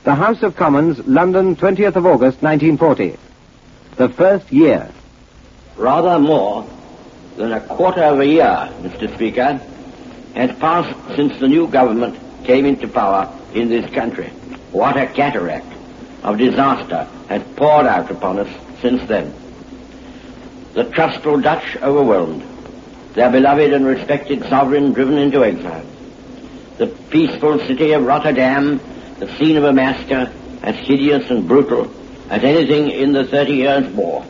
The House of Commons, London, 20th of August, 1940. The first year. Rather more than a quarter of a year, Mr. Speaker, has passed since the new government came into power in this country. What a cataract of disaster has poured out upon us since then. The trustful Dutch overwhelmed, their beloved and respected sovereign driven into exile. The peaceful city of Rotterdam, the scene of a massacre as hideous and brutal as anything in the 30 Years' War.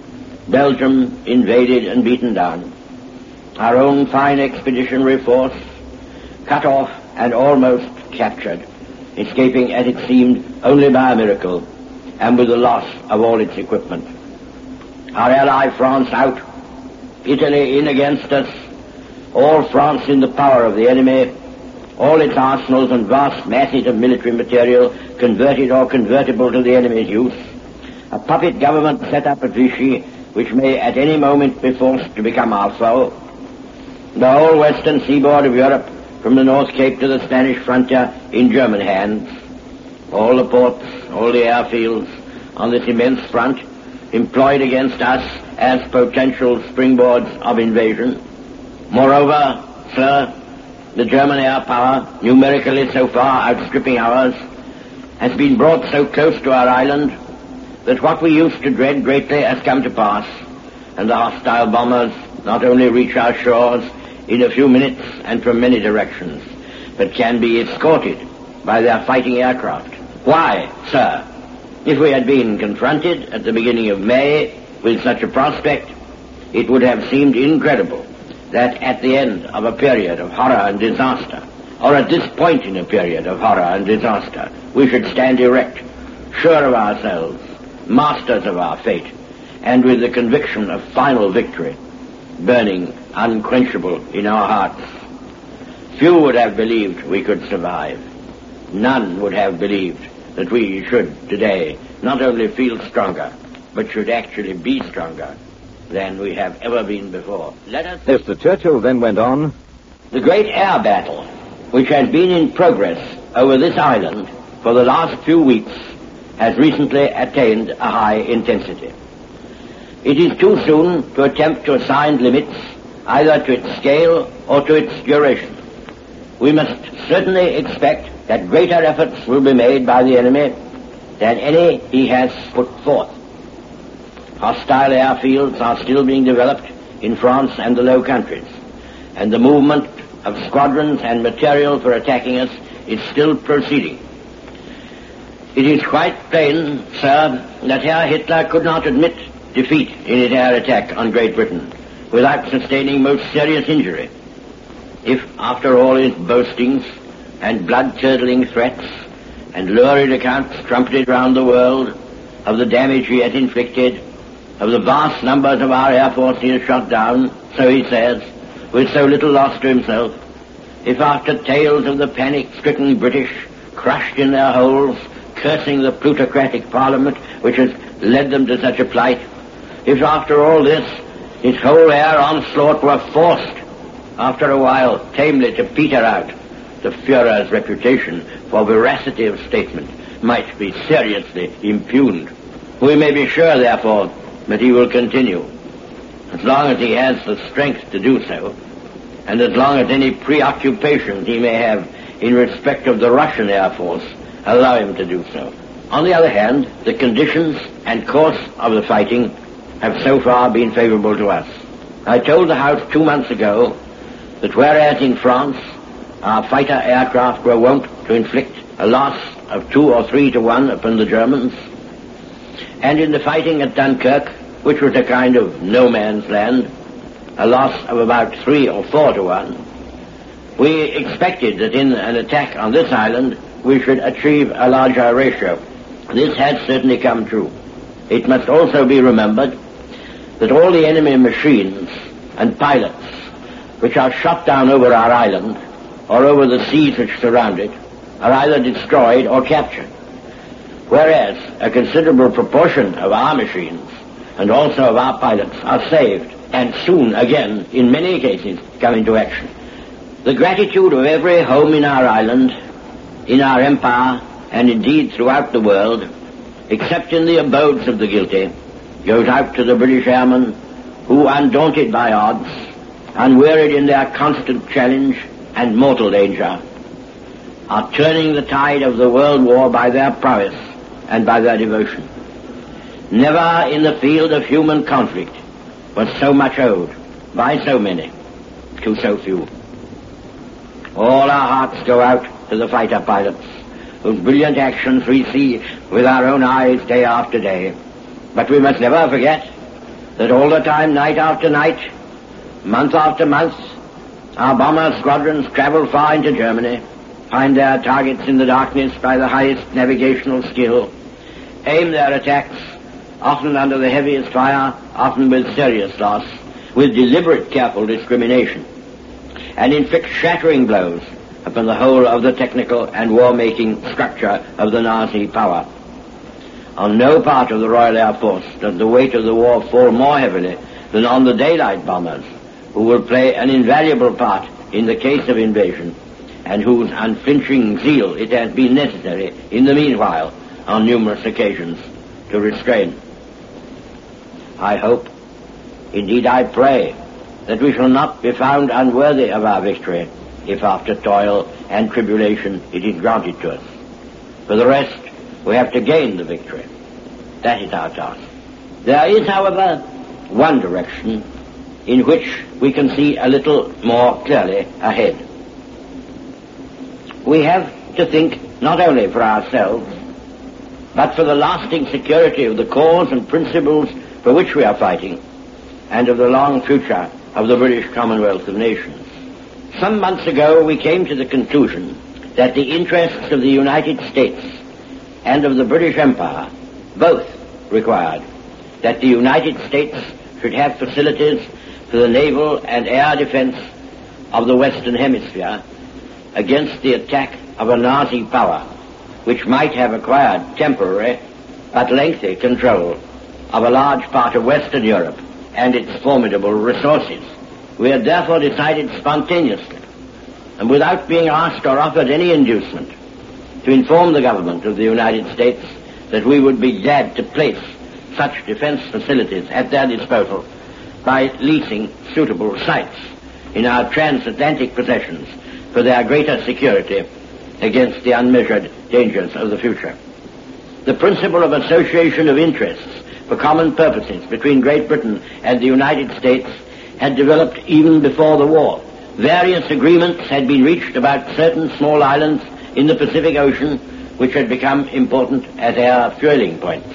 Belgium invaded and beaten down. Our own fine expeditionary force cut off and almost captured, escaping as it seemed only by a miracle and with the loss of all its equipment. Our ally France out, Italy in against us, all France in the power of the enemy, all its arsenals and vast masses of military material converted or convertible to the enemy's use, a puppet government set up at Vichy which may at any moment be forced to become our foe, the whole western seaboard of Europe from the North Cape to the Spanish frontier in German hands, all the ports, all the airfields on this immense front employed against us as potential springboards of invasion. Moreover, sir, the German air power, numerically so far outstripping ours, has been brought so close to our island that what we used to dread greatly has come to pass, and the hostile bombers not only reach our shores in a few minutes and from many directions, but can be escorted by their fighting aircraft. Why, sir, if we had been confronted at the beginning of May with such a prospect, it would have seemed incredible that at the end of a period of horror and disaster, or at this point in a period of horror and disaster, we should stand erect, sure of ourselves, masters of our fate, and with the conviction of final victory burning unquenchable in our hearts. Few would have believed we could survive. None would have believed that we should today not only feel stronger, but should actually be stronger than we have ever been before. Mr. Churchill then went on. The great air battle, which has been in progress over this island for the last few weeks, has recently attained a high intensity. It is too soon to attempt to assign limits either to its scale or to its duration. We must certainly expect that greater efforts will be made by the enemy than any he has put forth. Hostile airfields are still being developed in France and the Low Countries, and the movement of squadrons and material for attacking us is still proceeding. It is quite plain, sir, that Herr Hitler could not admit defeat in his air attack on Great Britain without sustaining most serious injury. If, after all his boastings and blood-curdling threats and lurid accounts trumpeted round the world of the damage he has inflicted, of the vast numbers of our air force he has shot down, so he says, with so little loss to himself, if after tales of the panic-stricken British crushed in their holes, cursing the plutocratic parliament which has led them to such a plight, if after all this his whole air onslaught were forced, after a while, tamely to peter out, the Führer's reputation for veracity of statement might be seriously impugned. We may be sure, therefore, that he will continue, as long as he has the strength to do so, and as long as any preoccupations he may have in respect of the Russian Air Force allow him to do so. On the other hand, the conditions and course of the fighting have so far been favorable to us. I told the House 2 months ago that whereas in France our fighter aircraft were wont to inflict a loss of 2 or 3 to 1 upon the Germans, and in the fighting at Dunkirk, which was a kind of no man's land, a loss of about 3 or 4 to 1, we expected that in an attack on this island we should achieve a larger ratio. This has certainly come true. It must also be remembered that all the enemy machines and pilots which are shot down over our island or over the seas which surround it are either destroyed or captured, whereas a considerable proportion of our machines and also of our pilots are saved and soon again, in many cases, come into action. The gratitude of every home in our island, in our empire, and indeed throughout the world, except in the abodes of the guilty, goes out to the British airmen who, undaunted by odds, unwearied in their constant challenge and mortal danger, are turning the tide of the world war by their prowess and by their devotion. Never in the field of human conflict was so much owed by so many to so few. All our hearts go out to the fighter pilots, whose brilliant actions we see with our own eyes day after day. But we must never forget that all the time, night after night, month after month, our bomber squadrons travel far into Germany, find their targets in the darkness by the highest navigational skill, aim their attacks, often under the heaviest fire, often with serious loss, with deliberate careful discrimination, and inflict shattering blows upon the whole of the technical and war-making structure of the Nazi power. On no part of the Royal Air Force does the weight of the war fall more heavily than on the daylight bombers, who will play an invaluable part in the case of invasion, and whose unflinching zeal it has been necessary, in the meanwhile, on numerous occasions, to restrain. I hope, indeed I pray, that we shall not be found unworthy of our victory, if after toil and tribulation it is granted to us. For the rest, we have to gain the victory. That is our task. There is, however, one direction in which we can see a little more clearly ahead. We have to think not only for ourselves, but for the lasting security of the cause and principles for which we are fighting, and of the long future of the British Commonwealth of Nations. Some months ago we came to the conclusion that the interests of the United States and of the British Empire both required that the United States should have facilities for the naval and air defense of the Western Hemisphere against the attack of a Nazi power which might have acquired temporary but lengthy control of a large part of Western Europe and its formidable resources. We had therefore decided spontaneously, and without being asked or offered any inducement, to inform the government of the United States that we would be glad to place such defense facilities at their disposal by leasing suitable sites in our transatlantic possessions for their greater security against the unmeasured dangers of the future. The principle of association of interests for common purposes between Great Britain and the United States had developed even before the war. Various agreements had been reached about certain small islands in the Pacific Ocean which had become important as air fueling points.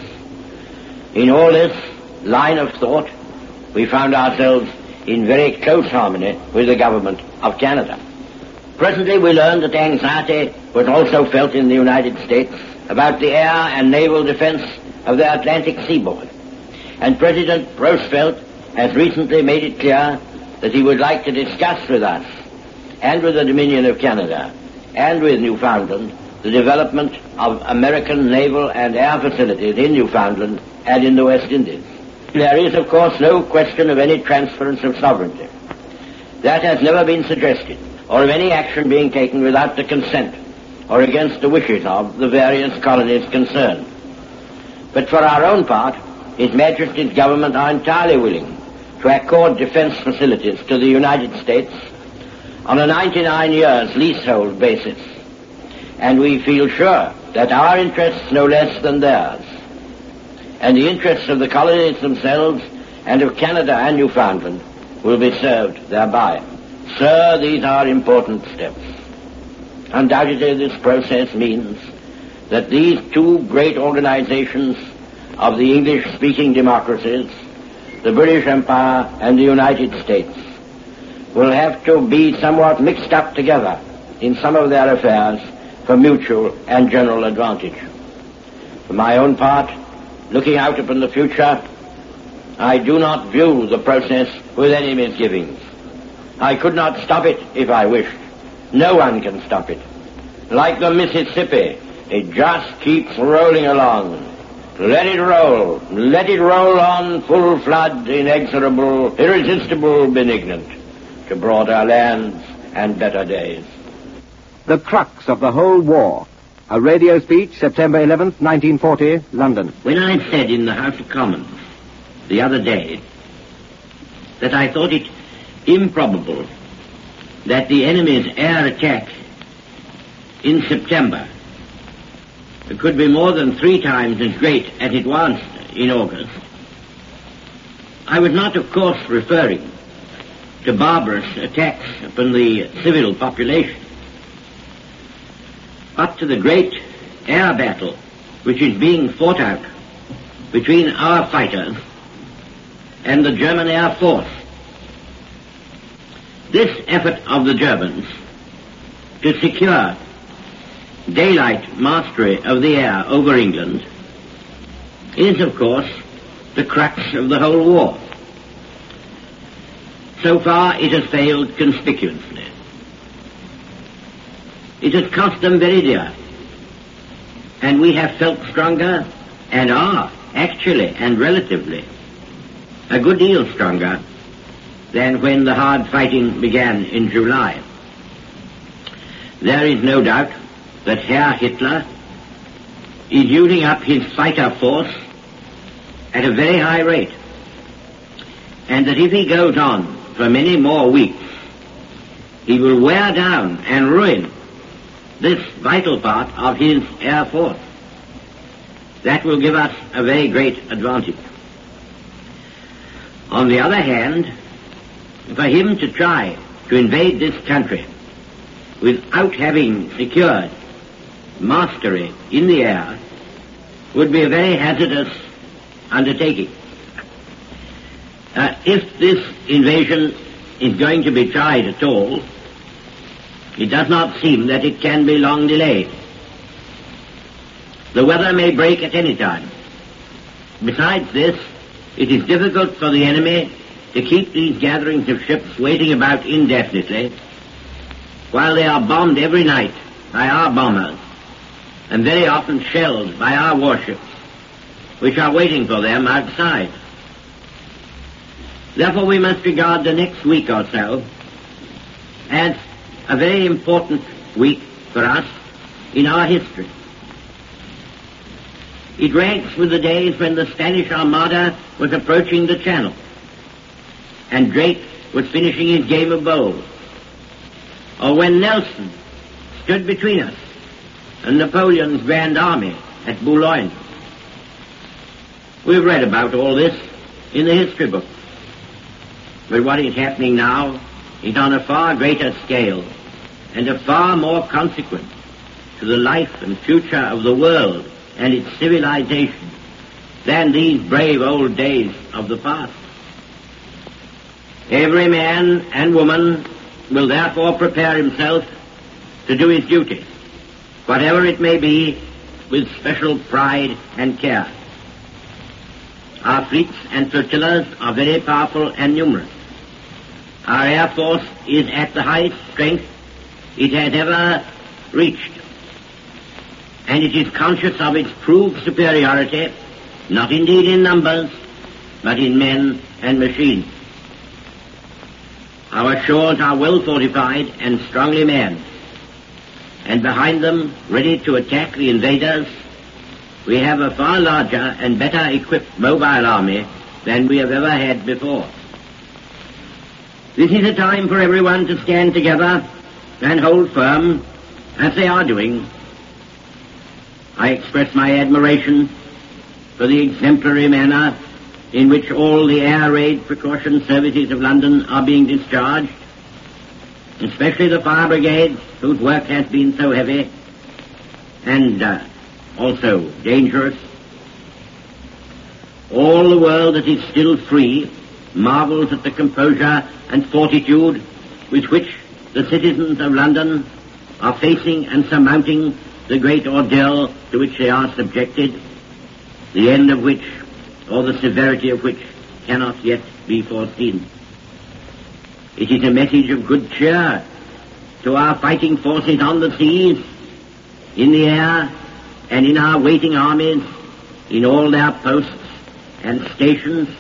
In all this line of thought, we found ourselves in very close harmony with the government of Canada. Presently we learned that anxiety was also felt in the United States about the air and naval defense of the Atlantic seaboard, and President Roosevelt has recently made it clear that he would like to discuss with us and with the Dominion of Canada and with Newfoundland the development of American naval and air facilities in Newfoundland and in the West Indies. There is, of course, no question of any transference of sovereignty. That has never been suggested, or of any action being taken without the consent or against the wishes of the various colonies concerned. But for our own part, His Majesty's government are entirely willing to accord defense facilities to the United States on a 99 years leasehold basis, and we feel sure that our interests no less than theirs, and the interests of the colonies themselves and of Canada and Newfoundland, will be served thereby. Sir, these are important steps. Undoubtedly this process means that these two great organizations of the English-speaking democracies, the British Empire and the United States, will have to be somewhat mixed up together in some of their affairs for mutual and general advantage. For my own part, looking out upon the future, I do not view the process with any misgivings. I could not stop it if I wished. No one can stop it. Like the Mississippi, it just keeps rolling along. Let it roll on, full flood, inexorable, irresistible, benignant, to broader lands and better days. The crux of the whole war A radio speech, September 11th, 1940, London. When I said in the House of Commons the other day that I thought it improbable that the enemy's air attack in September could be more than 3 times as great as it was in August, I was not, of course, referring to barbarous attacks upon the civil population, but to the great air battle which is being fought out between our fighters and the German Air Force. This effort of the Germans to secure daylight mastery of the air over England is, of course, the crux of the whole war. So far it has failed conspicuously. It has cost them very dear, and we have felt stronger, and are actually and relatively a good deal stronger than when the hard fighting began in July. There is no doubt that Herr Hitler is using up his fighter force at a very high rate, and that if he goes on for many more weeks, he will wear down and ruin this vital part of his air force. That will give us a very great advantage. On the other hand, for him to try to invade this country without having secured mastery in the air would be a very hazardous undertaking. If this invasion is going to be tried at all, it does not seem that it can be long delayed. The weather may break at any time. Besides this, it is difficult for the enemy to keep these gatherings of ships waiting about indefinitely while they are bombed every night by our bombers and very often shelled by our warships, which are waiting for them outside. Therefore we must regard the next week or so as a very important week for us in our history. It ranks with the days when the Spanish Armada was approaching the Channel and Drake was finishing his game of bowls, or when Nelson stood between us and Napoleon's Grand Army at Boulogne. We've read about all this in the history books. But what is happening now is on a far greater scale and of far more consequence to the life and future of the world and its civilization than these brave old days of the past. Every man and woman will therefore prepare himself to do his duty, whatever it may be, with special pride and care. Our fleets and flotillas are very powerful and numerous. Our Air Force is at the highest strength it has ever reached, and it is conscious of its proved superiority, not indeed in numbers, but in men and machines. Our shores are well fortified and strongly manned, and behind them, ready to attack the invaders, we have a far larger and better equipped mobile army than we have ever had before. This is a time for everyone to stand together and hold firm, as they are doing. I express my admiration for the exemplary manner in which all the air raid precaution services of London are being discharged, especially the fire brigades, whose work has been so heavy and also dangerous. All the world that is still free marvels at the composure and fortitude with which the citizens of London are facing and surmounting the great ordeal to which they are subjected, the end of which, or the severity of which, cannot yet be foreseen. It is a message of good cheer to our fighting forces on the seas, in the air, and in our waiting armies, in all their posts and stations,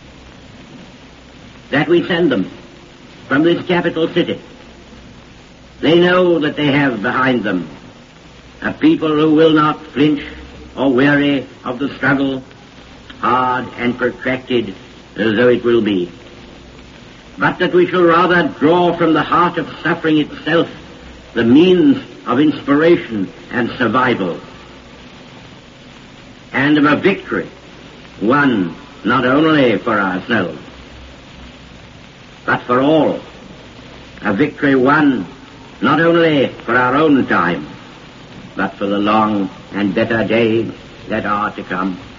that we send them from this capital city. They know that they have behind them a people who will not flinch or weary of the struggle, hard and protracted though it will be, but that we shall rather draw from the heart of suffering itself the means of inspiration and survival, and of a victory won not only for ourselves, but for all, a victory won not only for our own time, but for the long and better days that are to come.